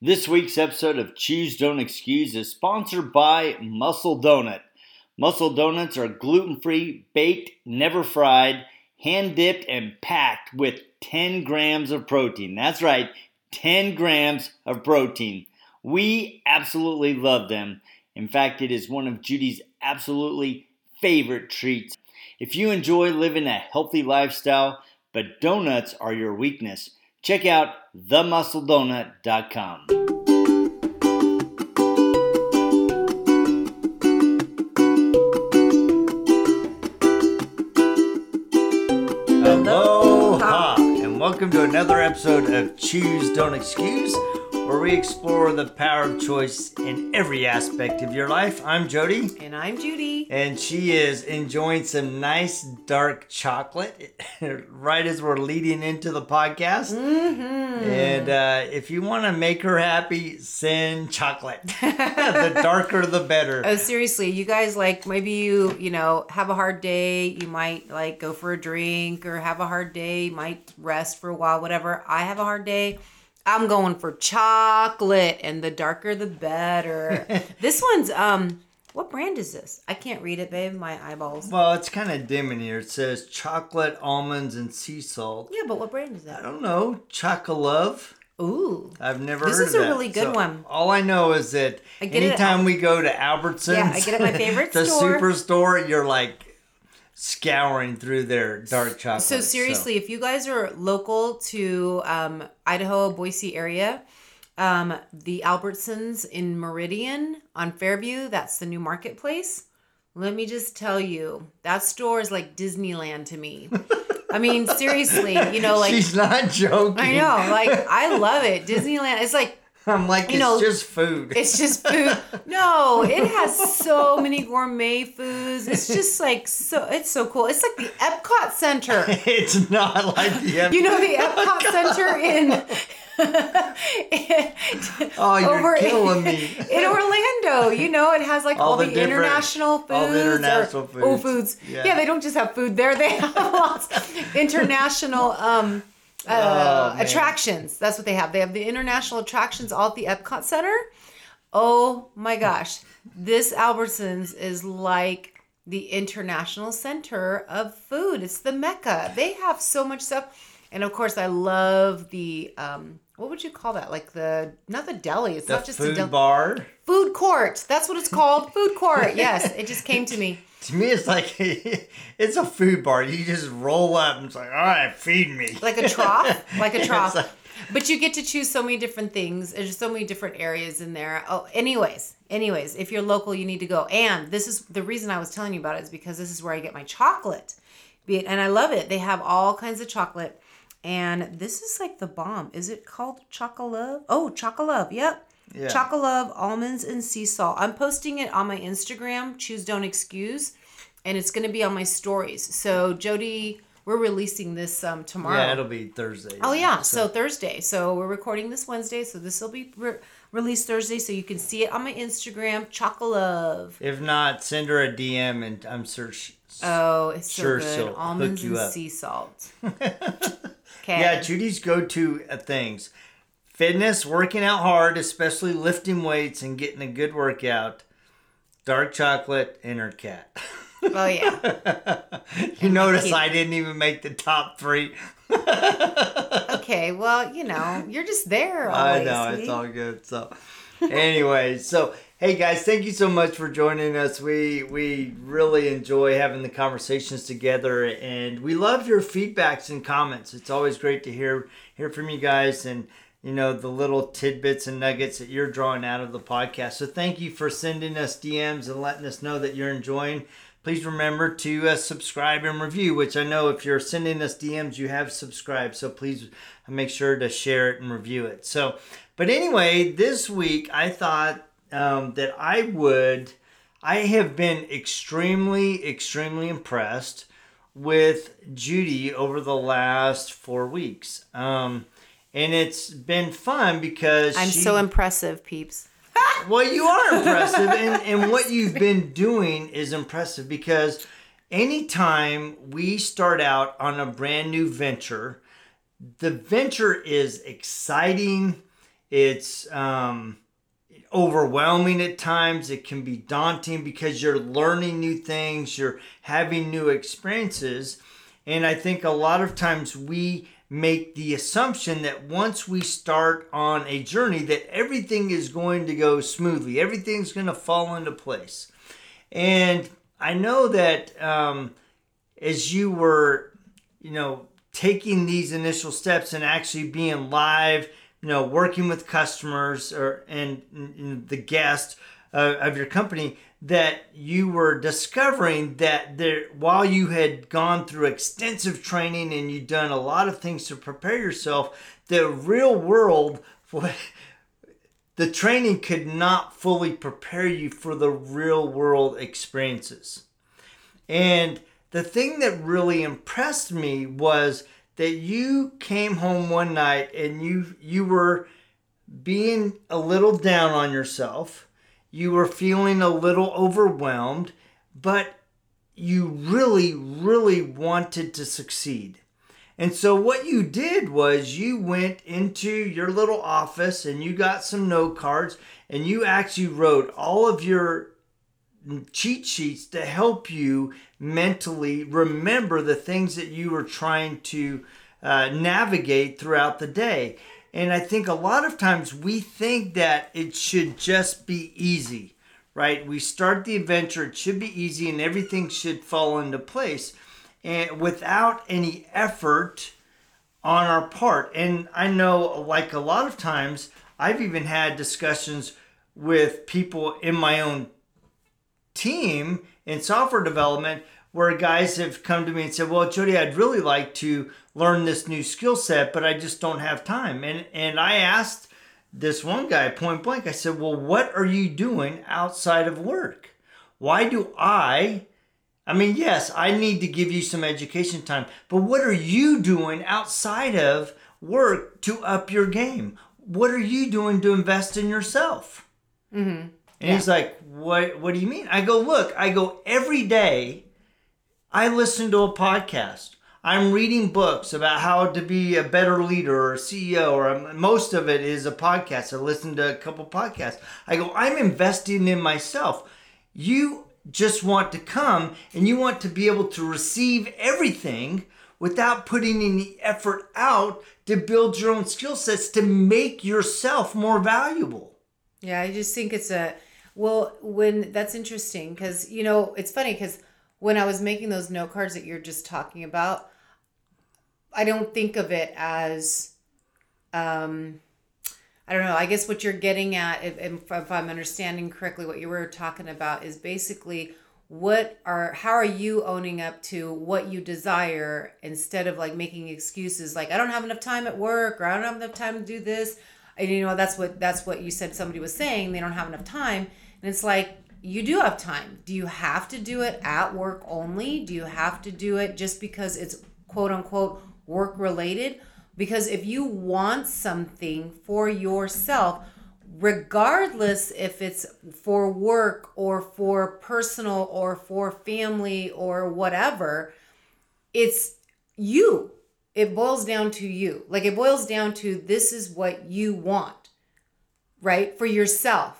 This week's episode of Choose Don't Excuse is sponsored by Muscle Donut. Muscle Donuts are gluten-free, baked, never fried, hand-dipped, and packed with 10 grams of protein. That's right, 10 grams of protein. We absolutely love them. In fact, it is one of Judy's absolutely favorite treats. If you enjoy living a healthy lifestyle, but donuts are your weakness, check out themuscledonut.com. Aloha, and welcome to another episode of Choose Don't Excuse, where we explore the power of choice in every aspect of your life. I'm Jody. And I'm Judy. And she is enjoying some nice dark chocolate right as we're leading into the podcast. Mm-hmm. And if you want to make her happy, send chocolate. The darker, the better. Oh, seriously, you guys, like, maybe you know, have a hard day. You might, like, go for a drink or have a hard day. You might rest for a while, whatever. I have a hard day. I'm going for chocolate, and the darker, the better. This one's, what brand is this? I can't read it, babe. My eyeballs. Well, it's kind of dim in here. It says chocolate, almonds, and sea salt. Yeah, but what brand is that? I don't know. Chocolove. Ooh. I've never heard of that. This is a really good one. All I know is that anytime we go to Albertsons, yeah, I get it at my favorite the store. superstore, you're like scouring through their dark chocolate. So seriously, if you guys are local to Idaho, Boise area, the Albertsons in Meridian on Fairview, that's the new marketplace. Let me just tell you, that store is like Disneyland to me. I mean, seriously, you know, like... She's not joking. I know, like, I love it. Disneyland, it's like... I'm like, it's just food. It's just food. No, it has so many gourmet foods. It's just like, it's so cool. It's like the Epcot Center. It's not like the Epcot. You know the Epcot Center in... Oh, you're killing me. In Orlando, you know, it has like all the international foods. All the international foods. Oh, foods. Yeah, they don't just have food there. They have lots of international attractions. That's what they have. They have the international attractions all at the Epcot Center. Oh my gosh. This Albertsons is like the international center of food. It's the Mecca. They have so much stuff. And of course, I love the, what would you call that? Like not the deli. It's not just a deli. Food bar? Food court. That's what it's called. Food court. Yes. It just came to me. To me, it's like, it's a food bar. You just roll up and it's like, all right, feed me. Like a trough? Like a trough. But you get to choose so many different things. There's so many different areas in there. Oh, anyways, if you're local, you need to go. And this is the reason I was telling you about it is because this is where I get my chocolate. And I love it. They have all kinds of chocolate. And this is like the bomb. Is it called Chocolove? Oh, Chocolove. Yep. Yeah. Chocolove, almonds, and sea salt. I'm posting it on my Instagram, Choose Don't Excuse. And it's going to be on my stories. So, Jody, we're releasing this tomorrow. Yeah, it'll be Thursday. Oh, yeah. So Thursday. So, we're recording this Wednesday. So, this will be released Thursday. So, you can see it on my Instagram, Chocolove. If not, send her a DM and I'm search. Oh, it's so good. Almonds and sea salt. Okay. Yeah, Judy's go-to things. Fitness, working out hard, especially lifting weights and getting a good workout. Dark chocolate, and her cat. Oh, yeah. You notice I didn't even make the top 3. Okay, well, you know, you're just there always. I know, sweetie. It's all good. So, anyway, hey guys, thank you so much for joining us. We really enjoy having the conversations together, and we love your feedbacks and comments. It's always great to hear from you guys, and you know the little tidbits and nuggets that you're drawing out of the podcast. So thank you for sending us DMs and letting us know that you're enjoying. Please remember to subscribe and review, which I know if you're sending us DMs, you have subscribed. So please make sure to share it and review it. So, but anyway, this week I thought that I have been extremely, extremely impressed with Judy over the last 4 weeks. And it's been fun because I'm so impressive, peeps. Well, you are impressive, and what you've been doing is impressive because anytime we start out on a brand new venture, the venture is exciting. It's overwhelming at times. It can be daunting because you're learning new things, you're having new experiences. And I think a lot of times we make the assumption that once we start on a journey that everything is going to go smoothly, everything's going to fall into place. And I know that as you were, taking these initial steps and actually being live, working with customers and the guest of your company, that you were discovering that while you had gone through extensive training and you'd done a lot of things to prepare yourself, the real world, the training could not fully prepare you for the real world experiences. And the thing that really impressed me was that you came home one night and you were being a little down on yourself. You were feeling a little overwhelmed, but you really, really wanted to succeed. And so what you did was you went into your little office and you got some note cards and you actually wrote all of your cheat sheets to help you mentally remember the things that you were trying to navigate throughout the day. And I think a lot of times we think that it should just be easy, right? We start the adventure, it should be easy and everything should fall into place and without any effort on our part. And I know, like a lot of times, I've even had discussions with people in my own team in software development where guys have come to me and said, well, Jody, I'd really like to learn this new skill set, but I just don't have time. And I asked this one guy point blank, I said, well, what are you doing outside of work? Why do yes, I need to give you some education time, but what are you doing outside of work to up your game? What are you doing to invest in yourself? Mm-hmm. And he's like, what do you mean? I go, every day I listen to a podcast. I'm reading books about how to be a better leader or a CEO, or most of it is a podcast. I listen to a couple podcasts. I go, I'm investing in myself. You just want to come and you want to be able to receive everything without putting any effort out to build your own skill sets to make yourself more valuable. Yeah, I just think it's that's interesting because, it's funny because when I was making those note cards that you're just talking about, I don't think of it as, I don't know, I guess what you're getting at, if I'm understanding correctly, what you were talking about is basically how are you owning up to what you desire instead of like making excuses like, I don't have enough time at work, or I don't have enough time to do this. And that's what you said somebody was saying, they don't have enough time. And it's like, you do have time. Do you have to do it at work only? Do you have to do it just because it's quote unquote work related? Because if you want something for yourself, regardless if it's for work or for personal or for family or whatever, it's you. It boils down to you. Like it boils down to this is what you want, right? For yourself.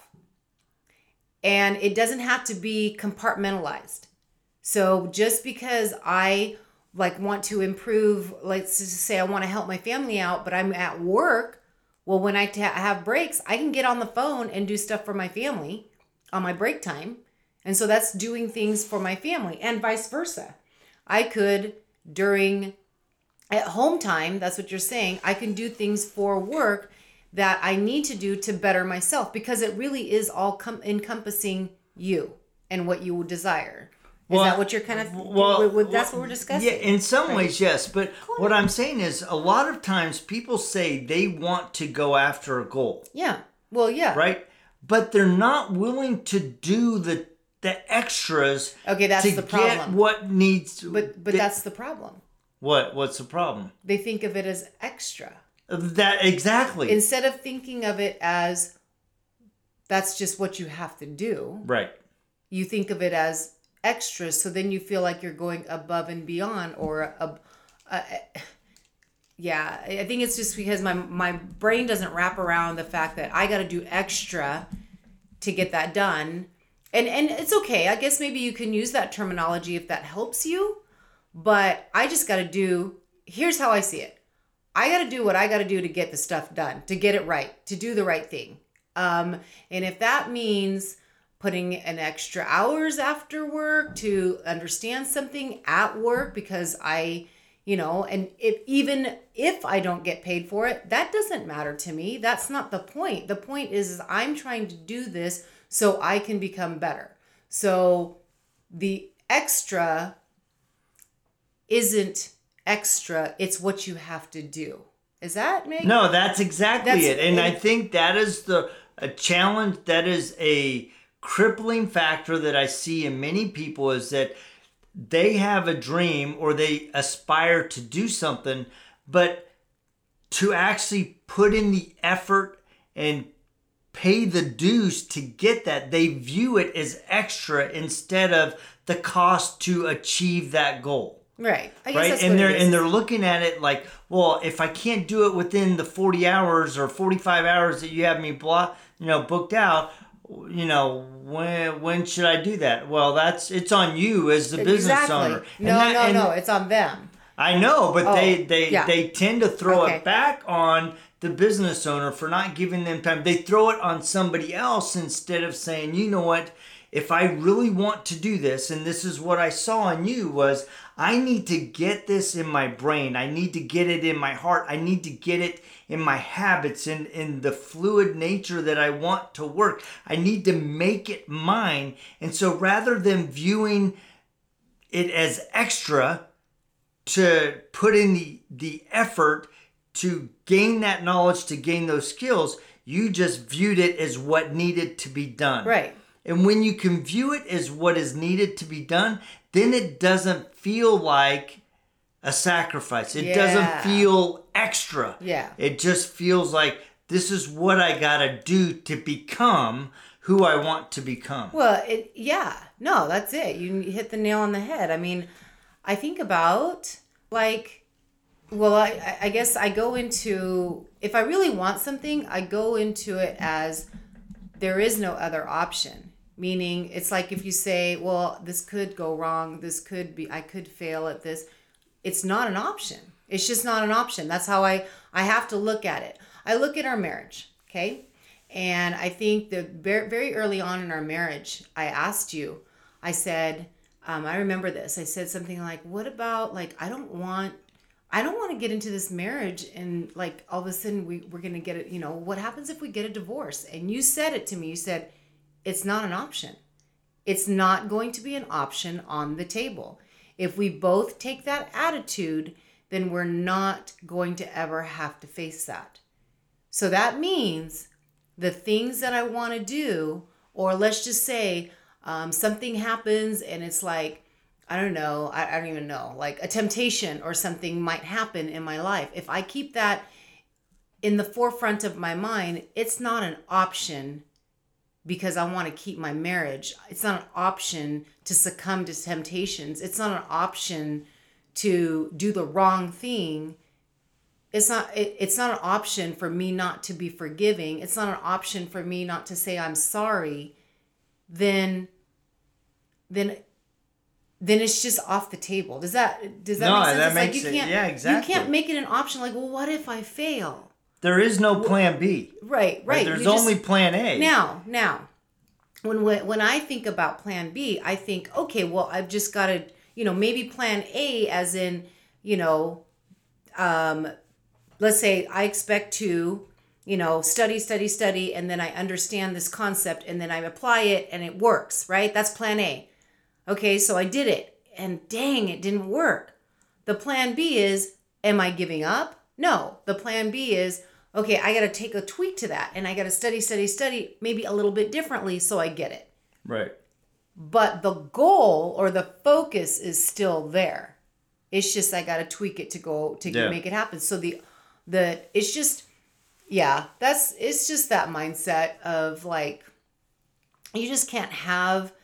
And it doesn't have to be compartmentalized. So just because I want to improve, let's just say I want to help my family out, but I'm at work. Well, when I have breaks, I can get on the phone and do stuff for my family on my break time. And so that's doing things for my family and vice versa. I could at home time, that's what you're saying, I can do things for work that I need to do to better myself because it really is all encompassing you and what you desire. Is that what you're kind of, that's what we're discussing? Yeah, in some ways, yes. But what I'm saying is a lot of times people say they want to go after a goal. Yeah. Well, yeah. Right? But they're not willing to do the extras. Okay, that's the problem. Get what needs. But that's the problem. What's the problem? They think of it as extra. That exactly. Instead of thinking of it as that's just what you have to do. Right. You think of it as extras, so then you feel like you're going above and beyond, or Yeah, I think it's just because my brain doesn't wrap around the fact that I got to do extra to get that done. And it's okay. I guess maybe you can use that terminology if that helps you. But I just got to do, here's how I see it. I got to do what I got to do to get the stuff done, to get it right, to do the right thing. And if that means putting an extra hours after work to understand something at work because I, and even if I don't get paid for it, that doesn't matter to me. That's not the point. The point is I'm trying to do this so I can become better. So the extra isn't extra, it's what you have to do. Is that make? No, that's exactly it. And I think that is a challenge, that is a crippling factor that I see in many people, is that they have a dream or they aspire to do something, but to actually put in the effort and pay the dues to get that, they view it as extra instead of the cost to achieve that goal. Right. Right. And they're looking at it like, well, if I can't do it within the 40 hours or 45 hours that you have me booked out, when should I do that? Well, it's on you as the business owner. No, it's on them. I know, but they tend to throw it back on the business owner for not giving them time. They throw it on somebody else instead of saying, you know what? If I really want to do this, and this is what I saw in you, was I need to get this in my brain. I need to get it in my heart. I need to get it in my habits, in the fluid nature that I want to work. I need to make it mine. And so rather than viewing it as extra to put in the effort to gain that knowledge, to gain those skills, you just viewed it as what needed to be done. Right. And when you can view it as what is needed to be done, then it doesn't feel like a sacrifice. It doesn't feel extra. Yeah. It just feels like this is what I gotta do to become who I want to become. Well, no, that's it. You hit the nail on the head. I mean, I think about I guess I go into, if I really want something, I go into it as there is no other option. Meaning, it's like if you say, well, this could go wrong, I could fail at this. It's not an option. It's just not an option. That's how I have to look at it. I look at our marriage, okay? And I think that very, very early on in our marriage, I asked you, I said, I remember this. I said something like, what about, I don't want to get into this marriage and all of a sudden we're going to get it, what happens if we get a divorce? And you said it to me. You said, it's not an option. It's not going to be an option on the table. If we both take that attitude, then we're not going to ever have to face that. So that means the things that I want to do, or let's just say something happens and it's I don't know, I don't even know, a temptation or something might happen in my life. If I keep that in the forefront of my mind, it's not an option because I want to keep my marriage. It's not an option to succumb to temptations. It's not an option to do the wrong thing. It's not an option for me not to be forgiving. It's not an option for me not to say I'm sorry. Then it's just off the table. Does that make sense? That makes it. Yeah, exactly. You can't make it an option well, what if I fail? There is no plan B. Right. There's only plan A. Now, when I think about plan B, I think, okay, well, I've just got to, maybe plan A as in, let's say I expect to, study, and then I understand this concept, and then I apply it, and it works, right? That's plan A. Okay, so I did it, and dang, it didn't work. The plan B is, am I giving up? No. The plan B is, okay, I got to take a tweak to that, and I got to study, maybe a little bit differently so I get it. Right. But the goal or the focus is still there. It's just I got to tweak it to make it happen. So it's just that mindset of you just can't have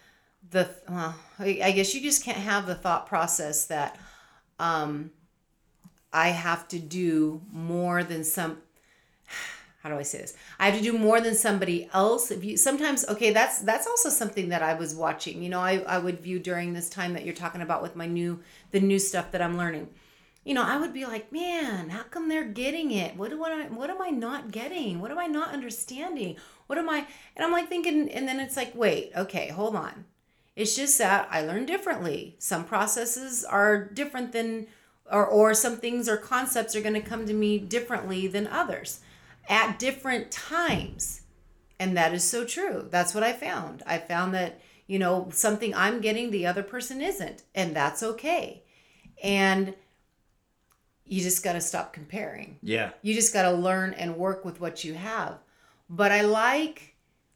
I guess you just can't have the thought process that I I have to do more than how do I say this? I have to do more than somebody else. If you sometimes, okay, that's also something that I was watching. You know, I would view during this time that you're talking about with the new stuff that I'm learning. You know, I would be like, man, how come they're getting it? What am I not getting? What am I not understanding? And I'm like thinking, and then it's like, wait, okay, hold on. It's just that I learn differently. Some processes are different than, or some things or concepts are going to come to me differently than others at different times. And that is so true. That's what I found. I found that, you know, something I'm getting, the other person isn't. And that's okay. And you just got to stop comparing. Yeah. You just got to learn and work with what you have. But I like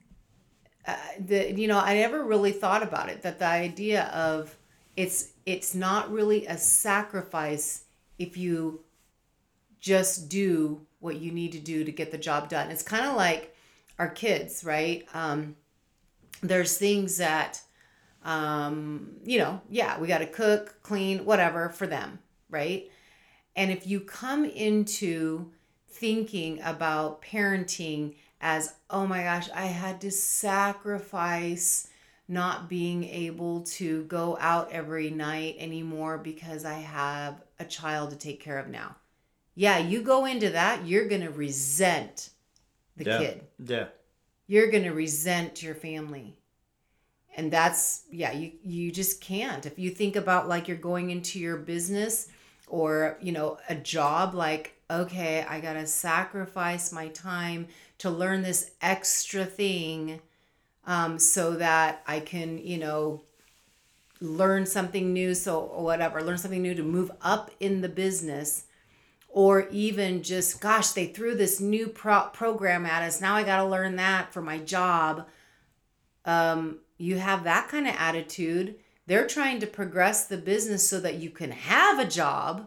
I never really thought about it, that the idea of it's not really a sacrifice if you just do what you need to do to get the job done. It's kind of like our kids, right? There's things that, we got to cook, clean, whatever for them, right? And if you come into thinking about parenting as, oh my gosh, I had to sacrifice not being able to go out every night anymore because I have a child to take care of now. Yeah, you go into that, you're going to resent the kid. Yeah. You're going to resent your family. And that's, you just can't. If you think about like you're going into your business or, you know, a job, like, okay, I got to sacrifice my time to learn this extra thing so that I can, you know, learn something new. Learn something new to move up in the business. Or even just, gosh, they threw this new program at us. Now I got to learn that for my job. You have that kind of attitude. They're trying to progress the business so that you can have a job.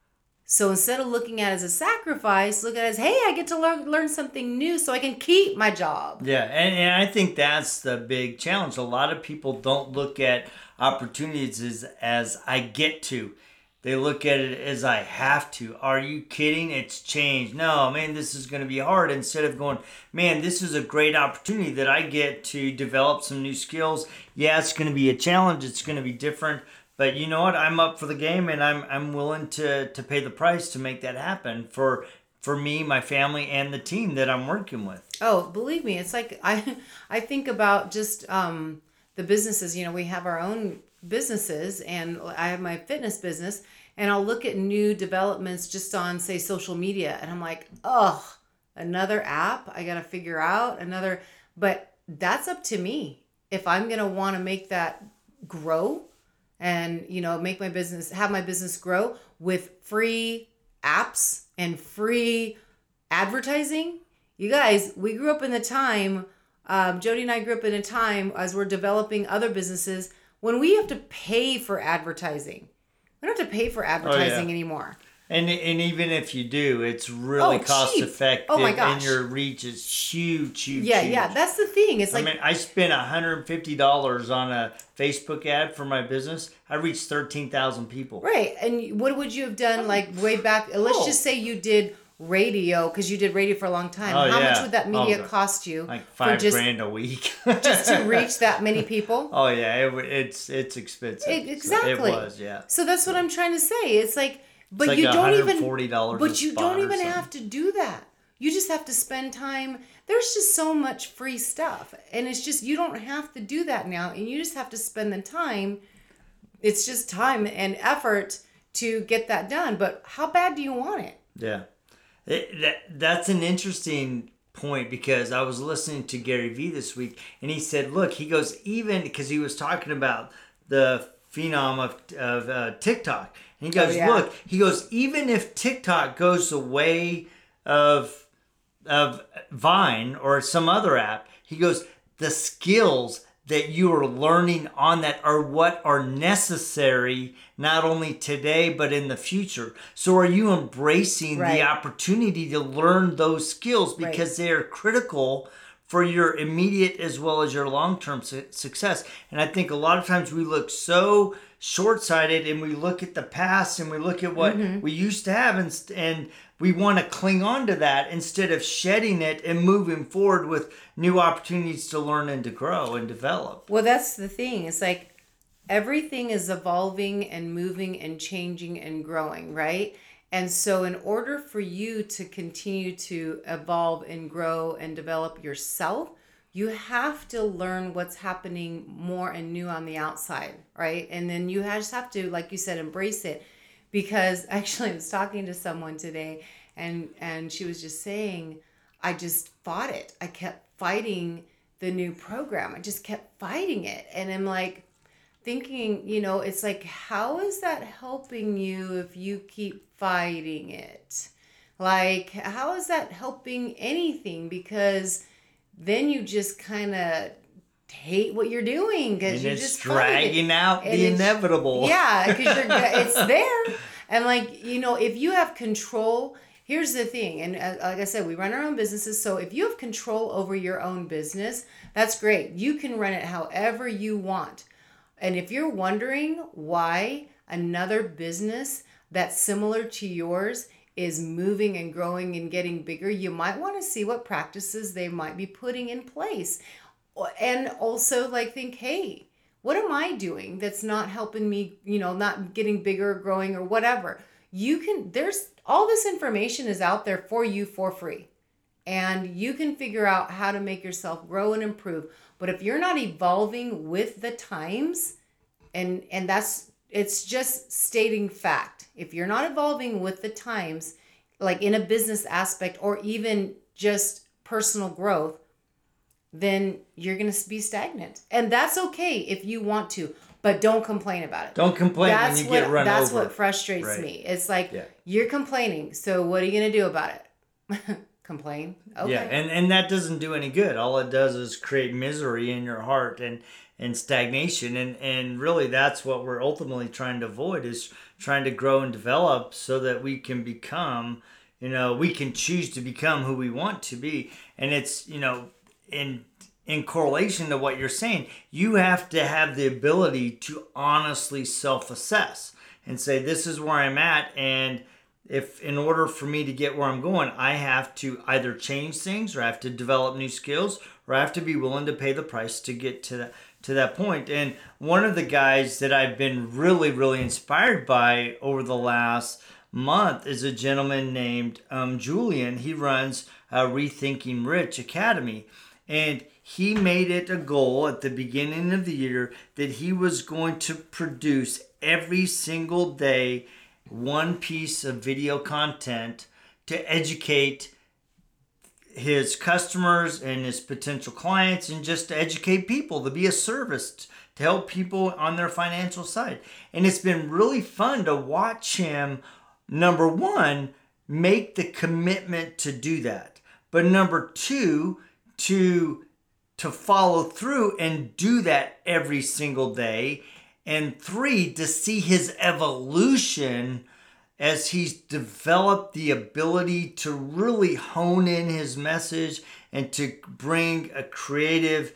So instead of looking at it as a sacrifice, look at it as, hey, I get to learn something new so I can keep my job. Yeah, and I think that's the big challenge. A lot of people don't look at opportunities as I get to. They look at it as I have to. Are you kidding? It's changed. No, man, this is going to be hard. Instead of going, man, this is a great opportunity that I get to develop some new skills. Yeah, it's going to be a challenge. It's going to be different. But you know what? I'm up for the game, and I'm willing to pay the price to make that happen for me, my family, and the team that I'm working with. Oh, believe me, it's like I think about just the businesses. You know, we have our own businesses, and I have my fitness business, and I'll look at new developments just on, say, social media, and I'm like, oh, another app I got to figure out, but that's up to me. If I'm going to want to make that grow and, you know, have my business grow with free apps and free advertising. You guys, we grew up in the time, Jody and I grew up in a time as we're developing other businesses when we have to pay for advertising. We don't have to pay for advertising anymore. And even if you do, it's really cost effective. Oh my gosh. And your reach is huge. Yeah, that's the thing. It's like, I mean, I spent $150 on a Facebook ad for my business. I reached 13,000 people. Right. And what would you have done like way back? Let's just say you did radio, because you did radio for a long time. How much would that media cost you? Like $5,000 a week. Just to reach that many people? Oh yeah, it's expensive. Exactly. So it was, yeah. So that's what I'm trying to say. It's like, but it's you like don't even $140. But you don't even have to do that. You just have to spend time. There's just so much free stuff, and it's just, you don't have to do that now, and you just have to spend the time. It's just time and effort to get that done. But how bad do you want it? Yeah. That's an interesting point, because I was listening to Gary Vee this week, and he said, look, he goes, even because he was talking about the phenom of TikTok, and he goes, look, he goes, even if TikTok goes the way of Vine or some other app, he goes, the skills that you are learning on that are what are necessary, not only today, but in the future. So are you embracing the opportunity to learn those skills, because they are critical for your immediate as well as your long-term success. And I think a lot of times we look so short-sighted, and we look at the past, and we look at what we used to have, and we want to cling on to that instead of shedding it and moving forward with new opportunities to learn and to grow and develop. Well, that's the thing. It's like everything is evolving and moving and changing and growing, right? And so in order for you to continue to evolve and grow and develop yourself, you have to learn what's happening more and new on the outside, right? And then you just have to, like you said, embrace it. Because actually I was talking to someone today, and she was just saying, I just fought it. I kept fighting the new program. I just kept fighting it. And I'm like thinking, it's like, how is that helping you if you keep fighting it? Like, how is that helping anything? Because then you just kind of hate what you're doing because you're just dragging out the inevitable. Yeah, because it's there. And if you have control, here's the thing. And like I said, we run our own businesses. So if you have control over your own business, that's great. You can run it however you want. And if you're wondering why another business that's similar to yours is moving and growing and getting bigger, you might want to see what practices they might be putting in place. And also think, hey, what am I doing that's not helping me, not getting bigger or growing or whatever? There's all this information is out there for you for free. And you can figure out how to make yourself grow and improve. But if you're not evolving with the times, and it's just stating fact. If you're not evolving with the times, like in a business aspect or even just personal growth, then you're going to be stagnant. And that's okay if you want to, but don't complain about it. Don't complain when you get run over. That's what frustrates me. It's like, you're complaining. So what are you going to do about it? Complain? Okay. Yeah, and that doesn't do any good. All it does is create misery in your heart and stagnation. And really that's what we're ultimately trying to avoid, is trying to grow and develop so that we can become, we can choose to become who we want to be. And it's, in correlation to what you're saying, you have to have the ability to honestly self-assess and say, this is where I'm at, and if in order for me to get where I'm going, I have to either change things, or I have to develop new skills, or I have to be willing to pay the price to get to that point. And one of the guys that I've been really, really inspired by over the last month is a gentleman named Julian. He runs Rethinking Rich Academy. And he made it a goal at the beginning of the year that he was going to produce every single day one piece of video content to educate his customers and his potential clients, and just to educate people, to be a service, to help people on their financial side. And it's been really fun to watch him, number one, make the commitment to do that. But number two, to follow through and do that every single day. And three, to see his evolution as he's developed the ability to really hone in his message and to bring a creative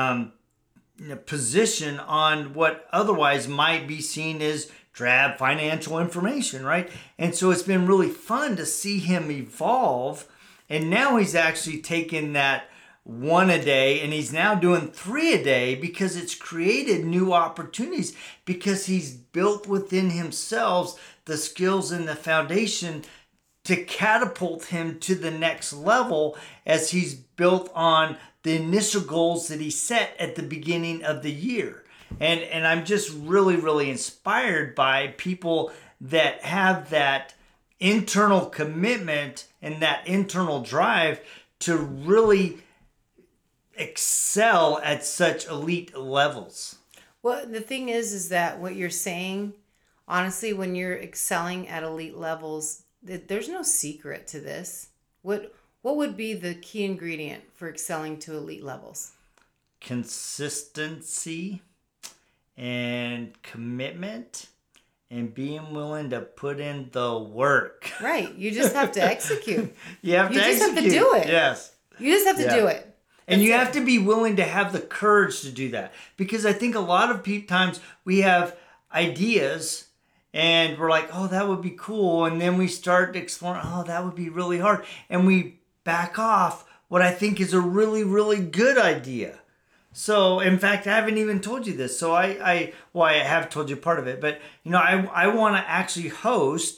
position on what otherwise might be seen as drab financial information, right? And so it's been really fun to see him evolve. And now he's actually taken that one a day, and he's now doing 3 a day, because it's created new opportunities, because he's built within himself the skills and the foundation to catapult him to the next level, as he's built on the initial goals that he set at the beginning of the year. And I'm just really, really inspired by people that have that internal commitment and that internal drive to really excel at such elite levels. Well, the thing is that what you're saying, honestly, when you're excelling at elite levels, there's no secret to this. What would be the key ingredient for excelling to elite levels? Consistency and commitment and being willing to put in the work. Right. You just have to execute. You just have to do it. Yes. You just have to do it. And you have to be willing to have the courage to do that. Because I think a lot of times we have ideas and we're like, oh, that would be cool. And then we start exploring, oh, that would be really hard. And we back off what I think is a really, really good idea. So, in fact, I haven't even told you this. So I have told you part of it. But, I want to actually host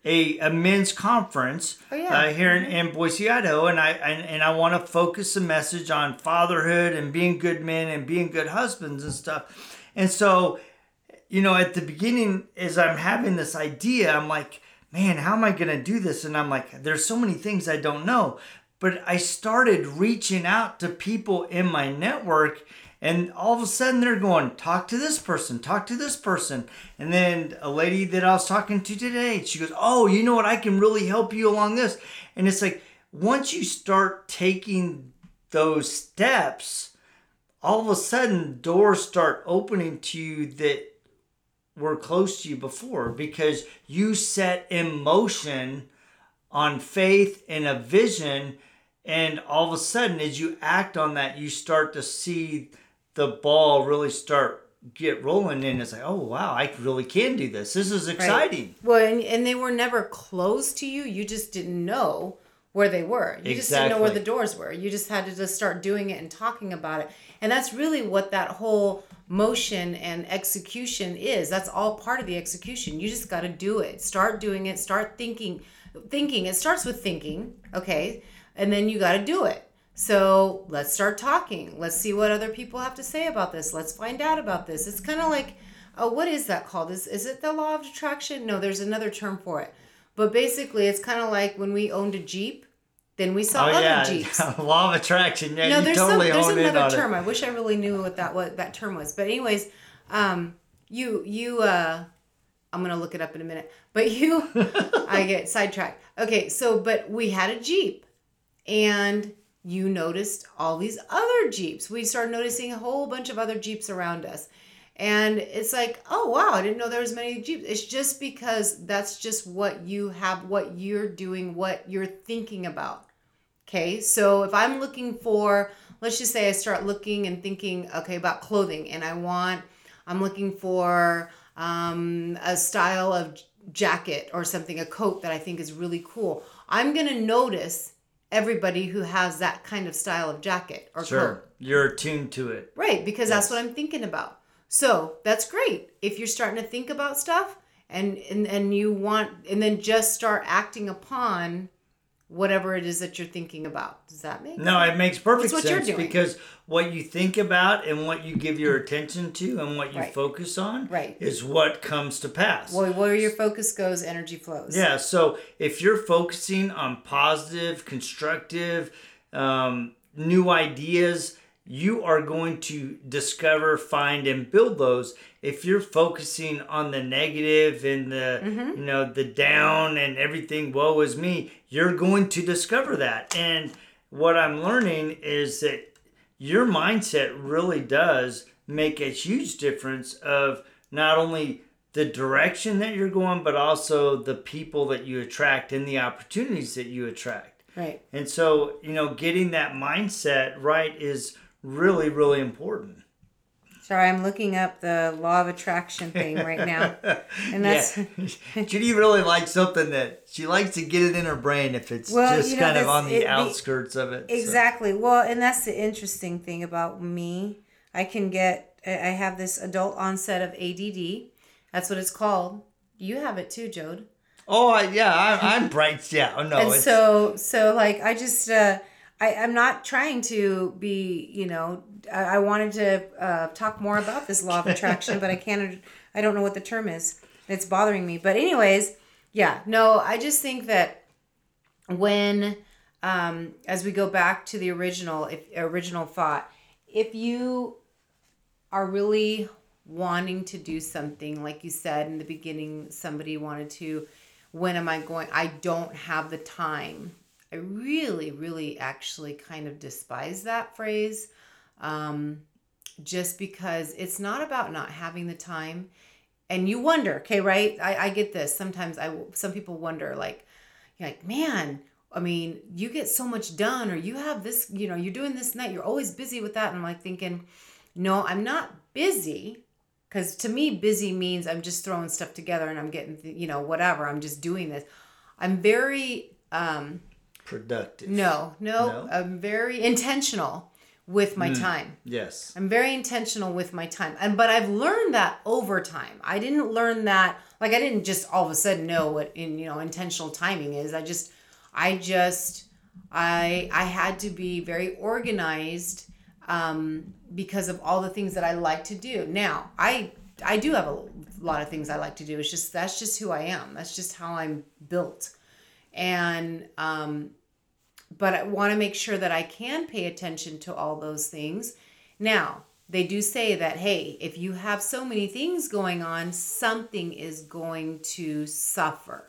a men's conference here in Boise, Idaho, and I want to focus the message on fatherhood and being good men and being good husbands and stuff. And so, at the beginning, as I'm having this idea, I'm like, man, how am I going to do this? And I'm like, there's so many things I don't know. But I started reaching out to people in my network, and all of a sudden they're going, talk to this person, talk to this person. And then a lady that I was talking to today, she goes, oh, you know what? I can really help you along this. And it's like, once you start taking those steps, all of a sudden doors start opening to you that were close to you before, because you set in motion on faith and a vision. And all of a sudden, as you act on that, you start to see the ball really get rolling. And it's like, oh, wow, I really can do this. This is exciting. Right. Well, and they were never close to you. You just didn't know where they were. You just didn't know where the doors were. You just had to just start doing it and talking about it. And that's really what that whole motion and execution is. That's all part of the execution. You just got to do it. Start doing it. Start thinking. It starts with thinking, okay? And then you got to do it. So let's start talking. Let's see what other people have to say about this. Let's find out about this. It's kind of like, what is that called? Is it the law of attraction? No, there's another term for it. But basically, it's kind of like when we owned a Jeep, then we saw other Jeeps. Law of attraction. Yeah, no, you totally own it on it. There's another term. I wish I really knew what that term was. But anyways, I'm going to look it up in a minute. But I get sidetracked. Okay, but we had a Jeep. And you noticed all these other Jeeps. We started noticing a whole bunch of other Jeeps around us. And it's like, oh, wow, I didn't know there was many Jeeps. It's just because that's just what you have, what you're doing, what you're thinking about. Okay, so if I'm looking for, let's just say I start looking and thinking, okay, about clothing. And I'm looking for a style of jacket or something, a coat that I think is really cool. I'm going to notice everybody who has that kind of style of jacket or coat. You're attuned to it. Right, because that's what I'm thinking about. So that's great. If you're starting to think about stuff and you want, and then just start acting upon whatever it is that you're thinking about. Does that make sense? No, it makes perfect sense, because what you think about and what you give your attention to and what you focus on is what comes to pass. Well, where your focus goes, energy flows. Yeah, so if you're focusing on positive, constructive, new ideas, you are going to discover, find, and build those. If you're focusing on the negative and the the down and everything, woe is me, you're going to discover that. And what I'm learning is that your mindset really does make a huge difference of not only the direction that you're going, but also the people that you attract and the opportunities that you attract. Right. And so, getting that mindset right is really, really important. Sorry, I'm looking up the law of attraction thing right now. And that's Judy really likes something that she likes to get it in her brain if it's just kind of on the outskirts of it. Exactly. So. Well, and that's the interesting thing about me. I have this adult onset of ADD. That's what it's called. You have it too, Jode. Oh, I'm bright. Yeah. Oh, no. And so like, I just... I'm not trying to be, I wanted to talk more about this law of attraction, but I don't know what the term is. It's bothering me. But anyways, I just think that when, as we go back to the original thought, if you are really wanting to do something, like you said in the beginning, somebody wanted to, when am I going? I don't have the time. I really, really actually kind of despise that phrase, just because it's not about not having the time. And you wonder, okay, right? I get this. Sometimes some people wonder, like, you're like, man, I mean, you get so much done, or you have this, you're doing this and that. You're always busy with that. And I'm like thinking, no, I'm not busy. Because to me, busy means I'm just throwing stuff together and I'm getting, whatever. I'm just doing this. I'm very... productive. No, I'm very intentional with my time. Yes. I'm very intentional with my time. But I've learned that over time. I didn't learn that, I didn't just all of a sudden know what intentional timing is. I had to be very organized because of all the things that I like to do. Now, I do have a lot of things I like to do. That's just who I am. That's just how I'm built. And but I want to make sure that I can pay attention to all those things. Now, they do say that, hey, if you have so many things going on, something is going to suffer.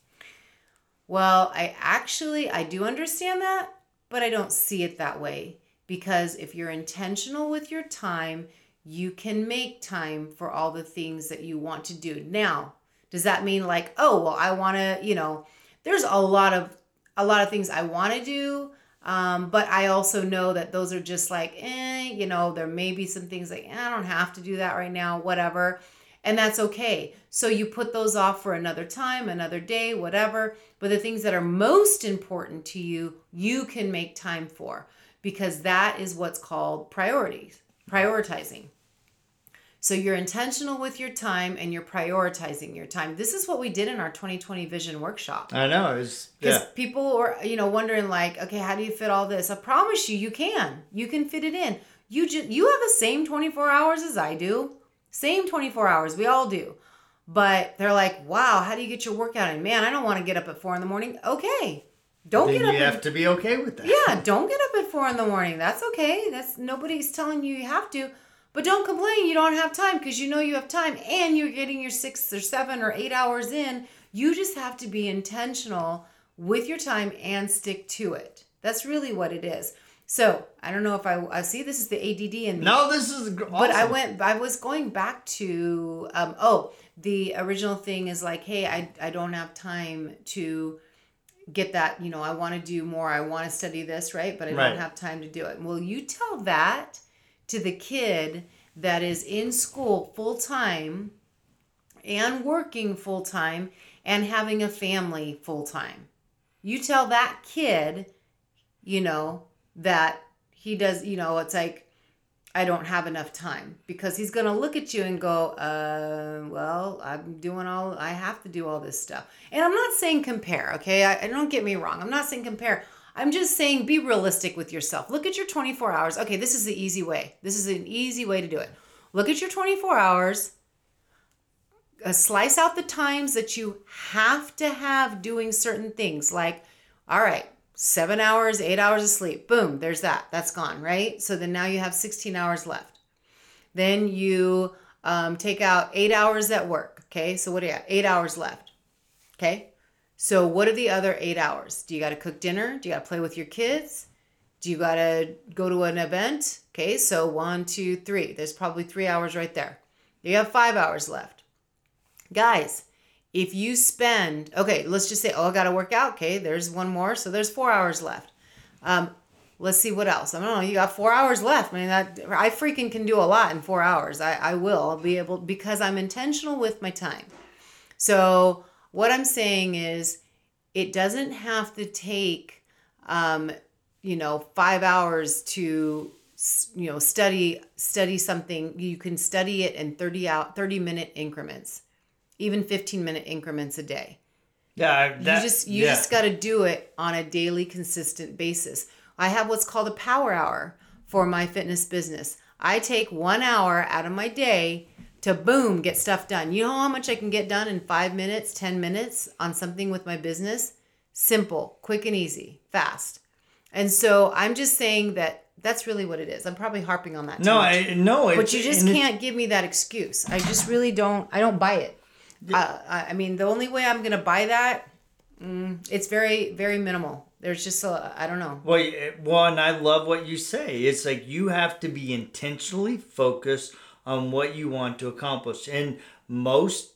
Well, I do understand that, but I don't see it that way. Because if you're intentional with your time, you can make time for all the things that you want to do. Now, does that mean I want to, there's a lot of things I want to do, but I also know that those are just there may be some things I don't have to do that right now, whatever, and that's okay. So you put those off for another time, another day, whatever, but the things that are most important to you, you can make time for, because that is what's called prioritizing. So you're intentional with your time and you're prioritizing your time. This is what we did in our 2020 Vision Workshop. I know. Because people were, wondering okay, how do you fit all this? I promise you, you can. You can fit it in. You have the same 24 hours as I do. Same 24 hours. We all do. But they're like, wow, how do you get your workout in? Man, I don't want to get up at 4 a.m. Okay. You have to be okay with that. Yeah, don't get up at 4 a.m. That's okay. Nobody's telling you have to. But don't complain you don't have time, because you have time and you're getting your 6 or 7 or 8 hours in. You just have to be intentional with your time and stick to it. That's really what it is. So I don't know if I see this is the ADD in me. No, this is awesome. But I was going back to, the original thing is hey, I don't have time to get that, I want to do more. I want to study this, right? But I don't have time to do it. Well, you tell that to the kid that is in school full-time and working full-time and having a family full-time. You tell that kid, that he does, it's I don't have enough time, because he's going to look at you and go, well, I have to do all this stuff. And I'm not saying compare, okay? I don't get me wrong. I'm not saying compare. I'm just saying be realistic with yourself. Look at your 24 hours. Okay, this is the easy way. This is an easy way to do it. Look at your 24 hours. Slice out the times that you have to have doing certain things. All right, 7 hours, 8 hours of sleep. Boom, there's that. That's gone, right? So then now you have 16 hours left. Then you take out 8 hours at work. Okay, so what do you have? 8 hours left. Okay. So what are the other 8 hours? Do you got to cook dinner? Do you got to play with your kids? Do you got to go to an event? Okay, so 1, 2, 3. There's probably 3 hours right there. You have 5 hours left. Guys, if you spend, let's just say, I got to work out. Okay, there's one more. So there's 4 hours left. Let's see what else. I don't know. You got 4 hours left. I mean, I freaking can do a lot in 4 hours. I will. I'll be able, because I'm intentional with my time. So what I'm saying is, it doesn't have to take, 5 hours to, study something. You can study it in 30-minute increments, even 15-minute increments a day. Yeah, you just got to do it on a daily, consistent basis. I have what's called a power hour for my fitness business. I take 1 hour out of my day to boom, get stuff done. You know how much I can get done in 5 minutes, 10 minutes on something with my business? Simple, quick and easy, fast. And so I'm just saying that that's really what it is. I'm probably harping on that too much. But you just can't give me that excuse. I just really don't. I don't buy it. I mean, the only way I'm going to buy that, it's very, very minimal. There's just I don't know. Well, and I love what you say. It's you have to be intentionally focused on what you want to accomplish. And most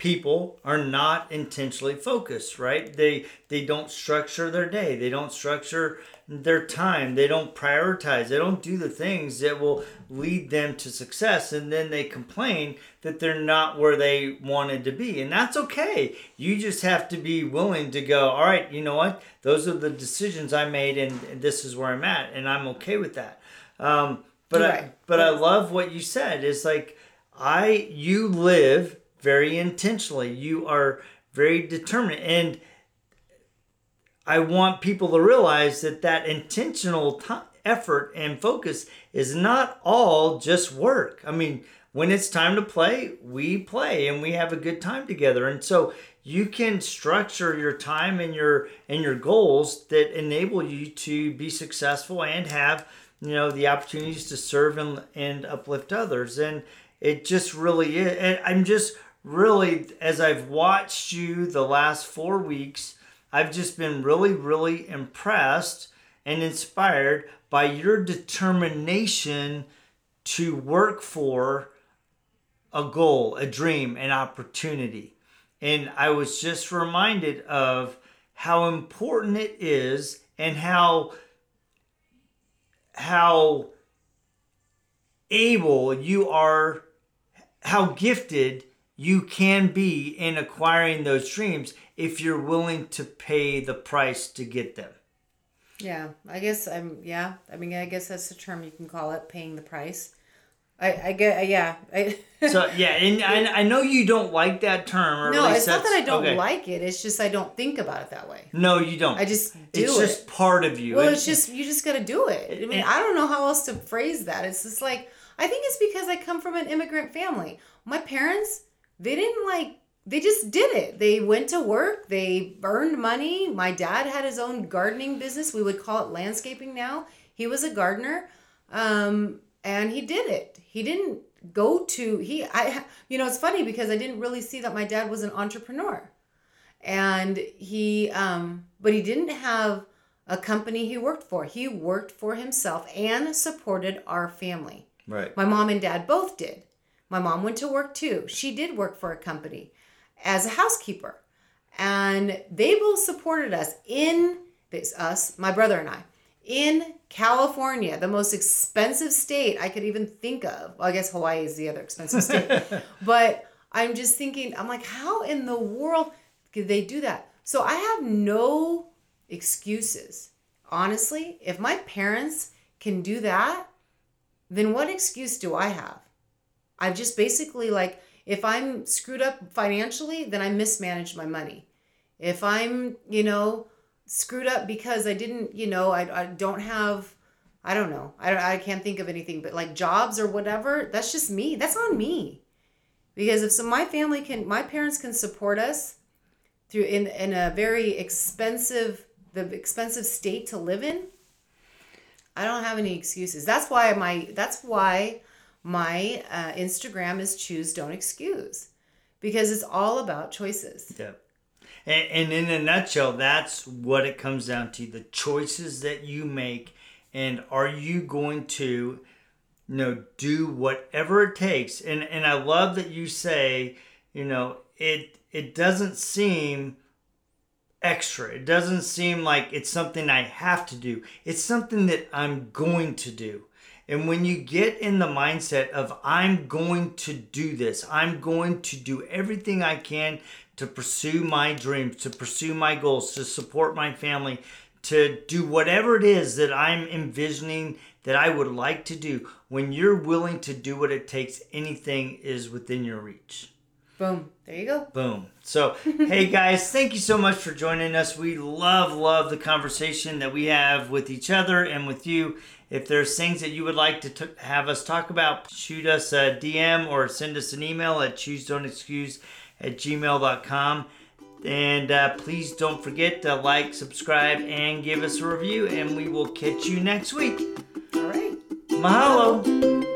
people are not intentionally focused, right? They don't structure their day. They don't structure their time. They don't prioritize. They don't do the things that will lead them to success. And then they complain that they're not where they wanted to be. And that's okay. You just have to be willing to go, all right, you know what? Those are the decisions I made, and this is where I'm at. And I'm okay with that. But I love what you said. It's like, you live very intentionally. You are very determined. And I want people to realize that intentional effort and focus is not all just work. I mean, when it's time to play, we play and we have a good time together. And so you can structure your time and your goals that enable you to be successful and have, the opportunities to serve and uplift others. And it just really is. And I'm just really, as I've watched you the last 4 weeks, I've just been really, really impressed and inspired by your determination to work for a goal, a dream, an opportunity. And I was just reminded of how important it is and how able you are, how gifted you can be in acquiring those dreams if you're willing to pay the price to get them. Yeah, I guess I guess that's the term you can call it, paying the price. I get, yeah. So, yeah, and I know you don't like that term. Or no, it's not that I don't like it. It's just I don't think about it that way. No, you don't. I just do it. It's just part of you. Well, you just got to do it. I mean, I don't know how else to phrase that. It's just like, I think it's because I come from an immigrant family. My parents, they just did it. They went to work. They earned money. My dad had his own gardening business. We would call it landscaping now. He was a gardener. And he did it. He didn't go to, it's funny because I didn't really see that my dad was an entrepreneur. And but he didn't have a company he worked for. He worked for himself and supported our family. Right. My mom and dad both did. My mom went to work too. She did work for a company as a housekeeper. And they both supported us my brother and I, in California, the most expensive state I could even think of. Well, I guess Hawaii is the other expensive state. But I'm just thinking, I'm like, how in the world could they do that? So I have no excuses. Honestly, if my parents can do that, then what excuse do I have? I've just basically, like, if I'm screwed up financially, then I mismanaged my money. If I'm, screwed up because I didn't, I don't have, I don't know. I can't think of anything, but like jobs or whatever, that's just me. That's on me. Because if my parents can support us through in a very expensive state to live in, I don't have any excuses. That's why my Instagram is Choose, Don't Excuse, because it's all about choices. Yeah. And in a nutshell, that's what it comes down to, the choices that you make. And are you going to, do whatever it takes? And I love that you say, it doesn't seem extra. It doesn't seem like it's something I have to do. It's something that I'm going to do. And when you get in the mindset of I'm going to do this, I'm going to do everything I can to pursue my dreams, to pursue my goals, to support my family, to do whatever it is that I'm envisioning that I would like to do. When you're willing to do what it takes, anything is within your reach. Boom. There you go. Boom. So, hey guys, thank you so much for joining us. We love the conversation that we have with each other and with you. If there's things that you would like to have us talk about, shoot us a DM or send us an email at choosedon'texcuse@gmail.com. And please don't forget to like, subscribe, and give us a review. And we will catch you next week. All right. Mahalo.